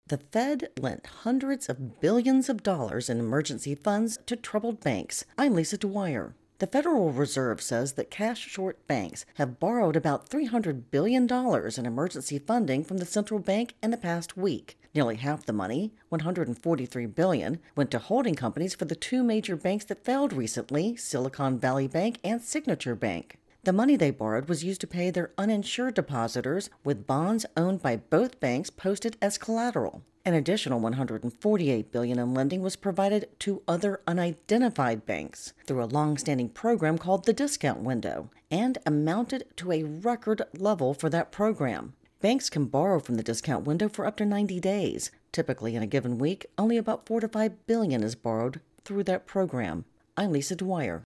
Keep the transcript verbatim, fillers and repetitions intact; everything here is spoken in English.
The Fed lent hundreds of billions of dollars in emergency funds to troubled banks. I'm Lisa Dwyer. The Federal Reserve says that cash-short banks have borrowed about three hundred billion dollars in emergency funding from the central bank in the past week. Nearly half the money, one hundred forty-three billion dollars, went to holding companies for the two major banks that failed recently, Silicon Valley Bank and Signature Bank. The money they borrowed was used to pay their uninsured depositors with bonds owned by both banks posted as collateral. An additional one hundred forty-eight billion dollars in lending was provided to other unidentified banks through a long-standing program called the Discount Window, and amounted to a record level for that program. Banks can borrow from the discount window for up to ninety days. Typically, in a given week, only about four to five billion dollars is borrowed through that program. I'm Lisa Dwyer.